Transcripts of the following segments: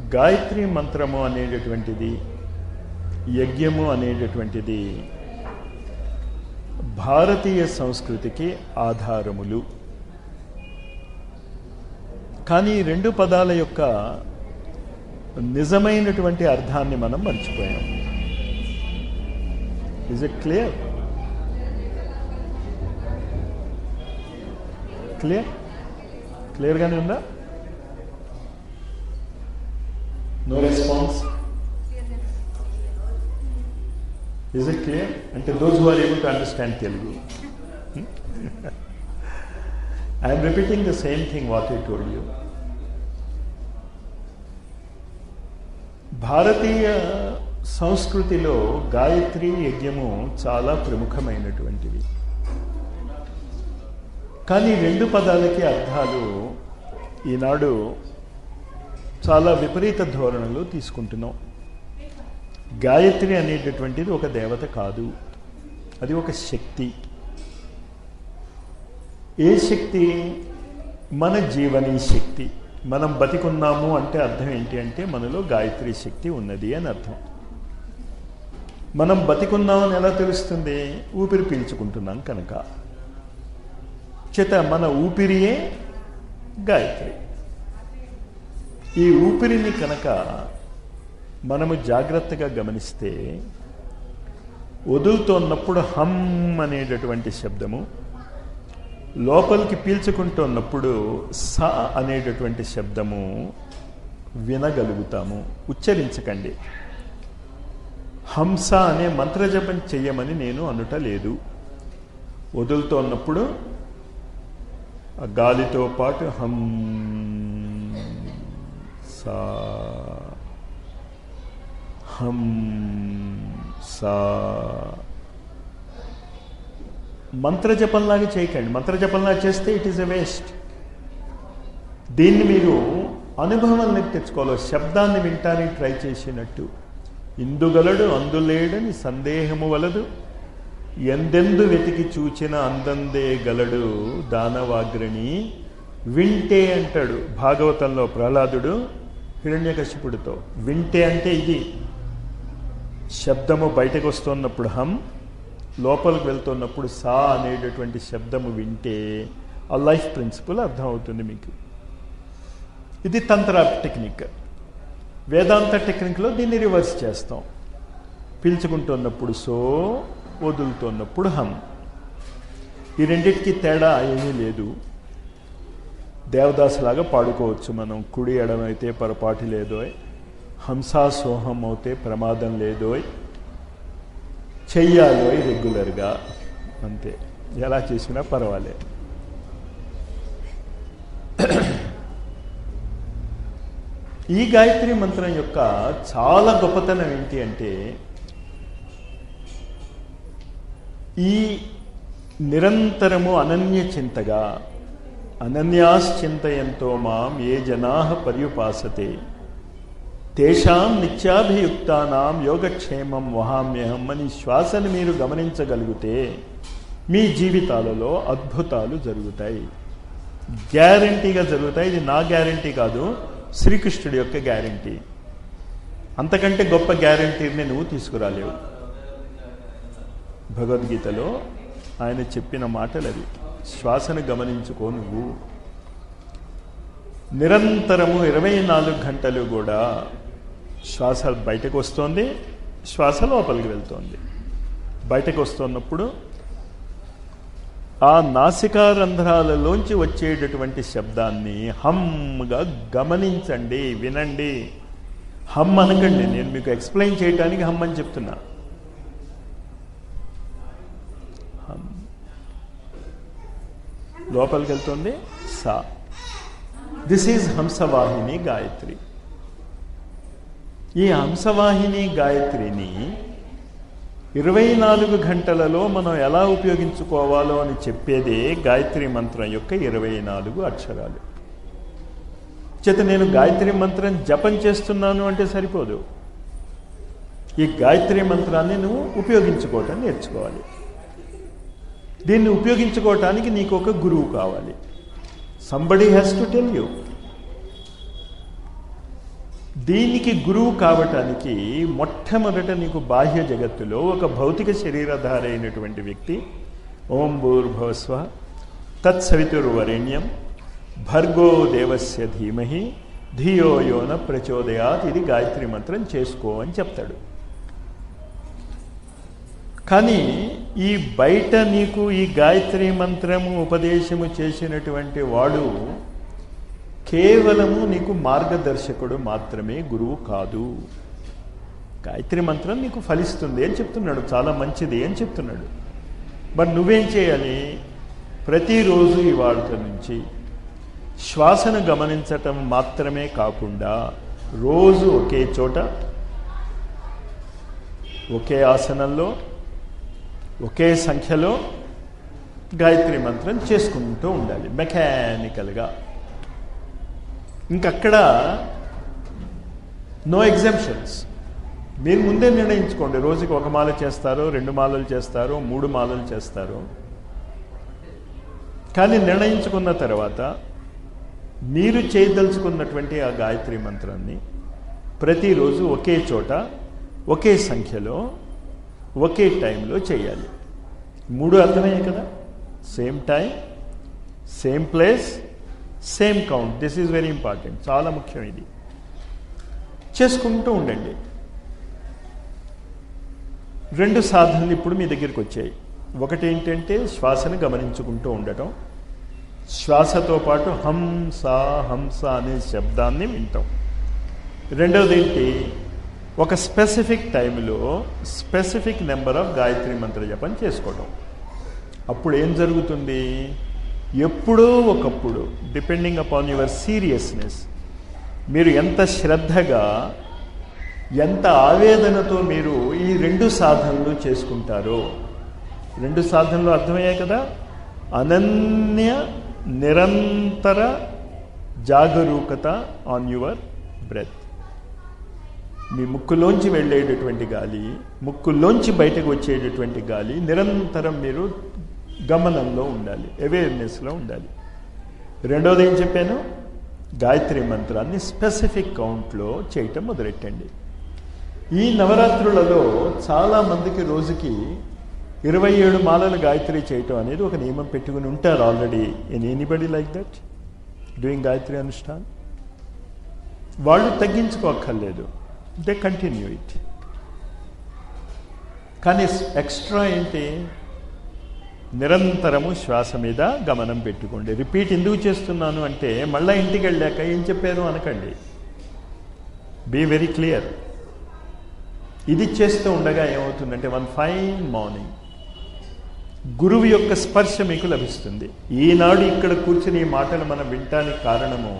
గాయత్రి మంత్రము అనేటటువంటిది, యజ్ఞము అనేటటువంటిది భారతీయ సంస్కృతికి ఆధారములు. కానీ ఈ రెండు పదాల యొక్క నిజమైనటువంటి అర్థాన్ని మనం మర్చిపోయాం. Is it clear? క్లియర్గానే ఉందా? No response? Is it clear? And to those who are able to understand Telugu, I am repeating the same thing what I told you. భారతీయ సంస్కృతిలో గాయత్రి యజ్ఞము చాలా ప్రముఖమైనటువంటివి. కానీ రెండు పదాలకి అర్థాలు ఈనాడు చాలా విపరీత ధోరణులు తీసుకుంటున్నాం. గాయత్రి అనేటటువంటిది ఒక దేవత కాదు, అది ఒక శక్తి. ఏ శక్తి? మన జీవనీ శక్తి. మనం బతికున్నాము అంటే అర్థం ఏంటి అంటే మనలో గాయత్రి శక్తి ఉన్నది అని అర్థం. మనం బతికున్నామని ఎలా తెలుస్తుంది? ఊపిరి పీల్చుకుంటున్నాం కనుక. చేత మన ఊపిరియే గాయత్రి. ఈ ఊపిరిని కనుక మనము జాగ్రత్తగా గమనిస్తే వదులుతున్నప్పుడు హమ్ అనేటటువంటి శబ్దము, లోపలికి పీల్చుకుంటున్నప్పుడు స అనేటటువంటి శబ్దము వినగలుగుతాము. ఉచ్చరించకండి. హంస అనే మంత్రజపం చెయ్యమని నేను అనుటలేదు. వదులుతున్నప్పుడు గాలితో పాటు హం సా హం సా మంత్రజపంలాగా చేయకండి. మంత్రజపంలాగా చేస్తే ఇట్ ఈస్ ఎ వేస్ట్. దీన్ని మీరు అనుభవంలోకి తెచ్చుకోవాలి. శబ్దాన్ని వింటానికి ట్రై చేసినట్టు. ఇందుగలడు అందులేడని సందేహము వలదు, ఎందెందు వెతికి చూచిన అందందే గలడు దానవాగ్రణి. వింటే అంటాడు భాగవతంలో ప్రహ్లాదుడు హిరణ్యకశిపుడితో. వింటే అంటే ఇది శబ్దము బయటకు వస్తున్నప్పుడు హం, లోపలికి వెళ్తున్నప్పుడు సా అనేటటువంటి శబ్దము వింటే ఆ లైఫ్ ప్రిన్సిపల్ అర్థమవుతుంది మీకు. ఇది తంత్ర టెక్నిక్. వేదాంత టెక్నిక్లో దీన్ని రివర్స్ చేస్తాం. పీల్చుకుంటున్నప్పుడు సో, వదులుతున్నప్పుడు హం. ఈ రెండింటికి తేడా ఏమీ లేదు. దేవదాసులాగా పాడుకోవచ్చు మనం. కుడి ఎడమైతే పొరపాటు లేదోయ్, హంసా సోహం అవుతే ప్రమాదం లేదోయ్, చెయ్యాలోయ్ రెగ్యులర్గా, అంతే. ఎలా చేసినా పర్వాలేదు. ఈ గాయత్రి మంత్రం యొక్క చాలా గొప్పతనం ఏంటి అంటే ఈ నిరంతరము అనన్య చింతగా, అనన్యాశ్చింతయంతో మాం ఏ జనాః పర్యుపాసతే తేషాం నిత్యాభియుక్తానాం యోగక్షేమం వహామ్యహం అని శ్వాసను మీరు గమనించగలిగితే మీ జీవితాలలో అద్భుతాలు జరుగుతాయి. గ్యారంటీగా జరుగుతాయి. ఇది నా గ్యారంటీ కాదు, శ్రీకృష్ణుడి యొక్క గ్యారంటీ. అంతకంటే గొప్ప గ్యారంటీని నువ్వు తీసుకురాలేవు. భగవద్గీతలో ఆయన చెప్పిన మాటలు అవి. శ్వాసను గమనించుకో నువ్వు. నిరంతరము 24 గంటలు కూడా శ్వాస బయటకు వస్తోంది, శ్వాస లోపలికి వెళ్తోంది. బయటకు వస్తున్నప్పుడు ఆ నాసికారంధ్రాలలోంచి వచ్చేటటువంటి శబ్దాన్ని హమ్గా గమనించండి, వినండి. హమ్ అనకండి, నేను మీకు ఎక్స్ప్లెయిన్ చేయడానికి హమ్ అని చెప్తున్నా. హమ్ లోపలికి వెళ్తుంది సా. This is Hamsavahini Gayatri. ఈ హంసవాహిని గాయత్రిని 24 గంటలలో మనం ఎలా ఉపయోగించుకోవాలో అని చెప్పేదే గాయత్రి మంత్రం యొక్క 24 అక్షరాలు. చేత నేను గాయత్రి మంత్రం జపం చేస్తున్నాను అంటే సరిపోదు. ఈ గాయత్రి మంత్రాన్ని నువ్వు ఉపయోగించుకోవటం నేర్చుకోవాలి. దీన్ని ఉపయోగించుకోవటానికి నీకు ఒక గురువు కావాలి. Somebody has to tell you. దీనికి గురువు కావటానికి మొట్టమొదట నీకు బాహ్య జగత్తులో ఒక భౌతిక శరీరధారి అయినటువంటి వ్యక్తి ఓం భూర్భువస్వ తత్సవితుర్వరేణ్యం భర్గో దేవస్య ధీమహి ధియో యోన ప్రచోదయాత్, ఇది గాయత్రి మంత్రం చేసుకో అని చెప్తాడు. కానీ ఈ బయట నీకు ఈ గాయత్రి మంత్రము ఉపదేశము చేసినటువంటి వాడు కేవలము నీకు మార్గదర్శకుడు మాత్రమే, గురువు కాదు. గాయత్రి మంత్రం నీకు ఫలిస్తుంది అని చెప్తున్నాడు, చాలా మంచిది అని చెప్తున్నాడు. మరి నువ్వేం చేయాలి? ప్రతిరోజు ఇవాళ నుంచి శ్వాసను గమనించటం మాత్రమే కాకుండా రోజు ఒకే చోట ఒకే ఆసనంలో ఒకే సంఖ్యలో గాయత్రి మంత్రం చేసుకుంటూ ఉండాలి మెకానికల్గా. ఇంకక్కడ నో ఎగ్జామ్షన్స్. మీరు ముందే నిర్ణయించుకోండి, రోజుకి ఒక మాల చేస్తారో, 2 మాలలు చేస్తారో, 3 మాలలు చేస్తారో. కానీ నిర్ణయించుకున్న తర్వాత మీరు చేయదలుచుకున్నటువంటి ఆ గాయత్రి మంత్రాన్ని ప్రతిరోజు ఒకే చోట ఒకే సంఖ్యలో ఒకే టైంలో చేయాలి. 3 అర్థమయ్యాయి కదా? Same time, same place, same count. This is very important, చాలా ముఖ్యం. ఇది చేసుకుంటూ ఉండండి. 2 సాధనలు ఇప్పుడు మీ దగ్గరికి వచ్చాయి. ఒకటి ఏంటంటే శ్వాసను గమనించుకుంటూ ఉండటం, శ్వాసతో పాటు హంస హంస అనే శబ్దాన్ని వింటాం. రెండవది ఏంటి? ఒక స్పెసిఫిక్ టైంలో స్పెసిఫిక్ నెంబర్ ఆఫ్ గాయత్రి మంత్ర జపం చేసుకోవడం. అప్పుడు ఏం జరుగుతుంది? ఎప్పుడో ఒకప్పుడు, డిపెండింగ్ అపాన్ యువర్ సీరియస్నెస్, మీరు ఎంత శ్రద్ధగా ఎంత ఆవేదనతో మీరు ఈ 2 సాధనలు చేసుకుంటారో. 2 సాధనలు అర్థమయ్యాయి కదా? అనన్య నిరంతర జాగరూకత ఆన్ యువర్ బ్రెత్. మీ ముక్కులోంచి వెళ్ళేటటువంటి గాలి, ముక్కులోంచి బయటకు వచ్చేటటువంటి గాలి నిరంతరం మీరు గమనంలో ఉండాలి, అవేర్నెస్లో ఉండాలి. రెండోది ఏం చెప్పాను? గాయత్రి మంత్రాన్ని స్పెసిఫిక్ కౌంట్లో చేయటం మొదలెట్టండి. ఈ నవరాత్రులలో చాలామందికి రోజుకి 27 మాలలు గాయత్రి చేయటం అనేది ఒక నియమం పెట్టుకుని ఉంటారు already. In anybody like that doing Gayatri అనుష్ఠాన్? వాళ్ళు తగ్గించుకోక్కర్లేదు, దే కంటిన్యూ ఇట్. కానీ ఎక్స్ట్రా ఏంటి? నిరంతరము శ్వాస మీద గమనం పెట్టుకోండి. రిపీట్ ఎందుకు చేస్తున్నాను అంటే, మళ్ళీ ఇంటికి వెళ్ళాక ఏం చెప్పారు అనకండి. Be very clear. ఇది చేస్తూ ఉండగా ఏమవుతుందంటే, వన్ ఫైన్ మార్నింగ్ గురువు యొక్క స్పర్శ మీకు లభిస్తుంది. ఈనాడు ఇక్కడ కూర్చుని ఈ మాటలు మనం వినటానికి కారణము,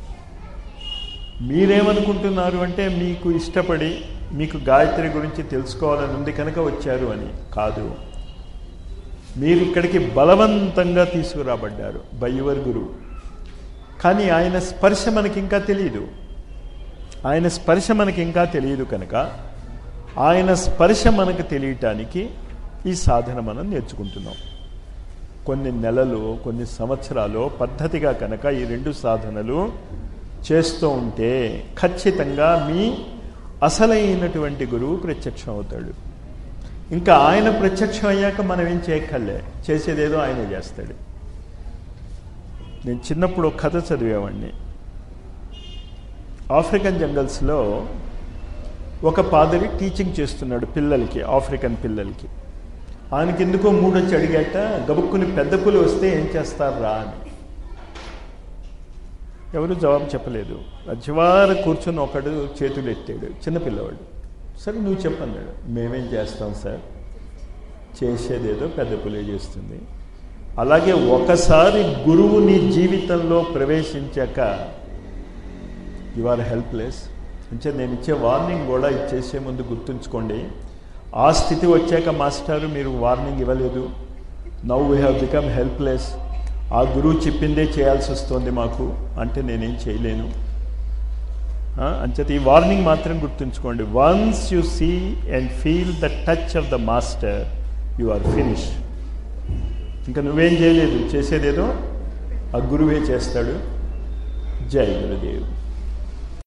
మీరేమనుకుంటున్నారు అంటే మీకు ఇష్టపడి మీకు గాయత్రి గురించి తెలుసుకోవాలని ఉంది కనుక వచ్చారు అని కాదు. మీరు ఇక్కడికి బలవంతంగా తీసుకురాబడ్డారు బై యువర్ గురువు. కానీ ఆయన స్పర్శ మనకి ఇంకా తెలియదు. ఆయన స్పర్శ మనకి ఇంకా తెలియదు కనుక ఆయన స్పర్శ మనకు తెలియటానికి ఈ సాధన మనం నేర్చుకుంటున్నాం. కొన్ని నెలలు, కొన్ని సంవత్సరాలు పద్ధతిగా కనుక ఈ 2 సాధనలు చేస్తూ ఉంటే ఖచ్చితంగా మీ అసలైనటువంటి గురువు ప్రత్యక్షం అవుతాడు. ఇంకా ఆయన ప్రత్యక్షం అయ్యాక మనం ఏం చేయక్కర్లే, చేసేదేదో ఆయనే చేస్తాడు. నేను చిన్నప్పుడు ఒక కథ చదివేవాడిని. ఆఫ్రికన్ జంగల్స్లో ఒక పాదరి టీచింగ్ చేస్తున్నాడు పిల్లలకి, ఆఫ్రికన్ పిల్లలకి. ఆయనకి ఎందుకో 3 వచ్చి అడిగాట, గబుక్కుని పెద్ద పులి వస్తే ఏం చేస్తారా అని. ఎవరు జవాబు చెప్పలేదు. చివర కూర్చొని ఒకడు చేతులు ఎత్తాడు, చిన్నపిల్లవాడు. సరే నువ్వు చెప్పన్నాడు. మేమేం చేస్తాం సార్, చేసేదేదో పెద్ద పులే చేస్తుంది. అలాగే ఒకసారి గురువు నీ జీవితంలో ప్రవేశించాక యు ఆర్ హెల్ప్లెస్. అంటే నేను ఇచ్చే వార్నింగ్ కూడా ఇచ్చేసే ముందు గుర్తుంచుకోండి, ఆ స్థితి వచ్చాక మాస్టారు మీరు వార్నింగ్ ఇవ్వలేదు, now we have become helpless, ఆ గురువు చెప్పిందే చేయాల్సి వస్తుంది మాకు అంటే నేనేం చేయలేను. అంచేత ఈ వార్నింగ్ మాత్రం గుర్తుంచుకోండి. Once you see and feel the touch of the master you are finish. ఇంకా నువ్వేం చేయలేదు, చేసేదేదో ఆ గురువే చేస్తాడు. జై గురుదేవ్.